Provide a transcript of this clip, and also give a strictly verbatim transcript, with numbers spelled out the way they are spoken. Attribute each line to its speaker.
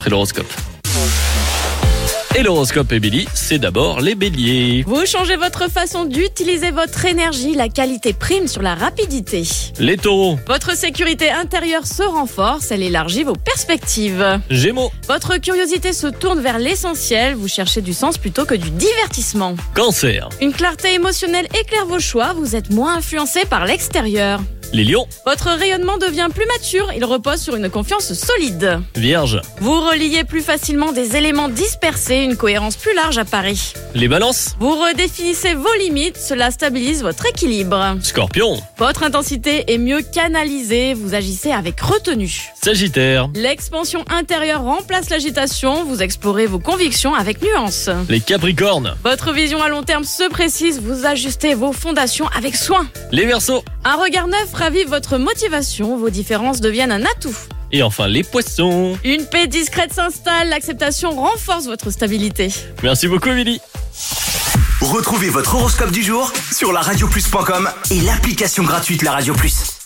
Speaker 1: Après l'horoscope. Et l'horoscope, Émilie, c'est d'abord les béliers.
Speaker 2: Vous changez votre façon d'utiliser votre énergie, la qualité prime sur la rapidité.
Speaker 1: Les taureaux.
Speaker 2: Votre sécurité intérieure se renforce, elle élargit vos perspectives.
Speaker 1: Gémeaux.
Speaker 2: Votre curiosité se tourne vers l'essentiel, vous cherchez du sens plutôt que du divertissement.
Speaker 1: Cancer.
Speaker 2: Une clarté émotionnelle éclaire vos choix, vous êtes moins influencé par l'extérieur.
Speaker 1: Les lions.
Speaker 2: Votre rayonnement devient plus mature, il repose sur une confiance solide.
Speaker 1: Vierge.
Speaker 2: Vous reliez plus facilement des éléments dispersés, une cohérence plus large apparaît.
Speaker 1: Les balances.
Speaker 2: Vous redéfinissez vos limites, cela stabilise votre équilibre.
Speaker 1: Scorpion.
Speaker 2: Votre intensité est mieux canalisée, vous agissez avec retenue.
Speaker 1: Sagittaire.
Speaker 2: L'expansion intérieure remplace l'agitation, vous explorez vos convictions avec nuance.
Speaker 1: Les capricornes.
Speaker 2: Votre vision à long terme se précise, vous ajustez vos fondations avec soin.
Speaker 1: Les verseaux.
Speaker 2: Un regard neuf ravive votre motivation, vos différences deviennent un atout.
Speaker 1: Et enfin les poissons.
Speaker 2: Une paix discrète s'installe, l'acceptation renforce votre stabilité.
Speaker 1: Merci beaucoup, Émilie.
Speaker 3: Retrouvez votre horoscope du jour sur la radio plus point com et l'application gratuite La Radio Plus.